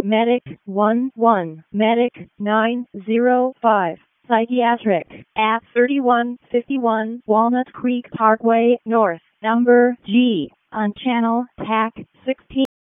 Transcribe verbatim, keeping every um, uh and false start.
Medic one one, Medic nine zero five, Psychiatric at thirty-one fifty-one Walnut Creek Parkway North, number G, on channel T A C sixteen.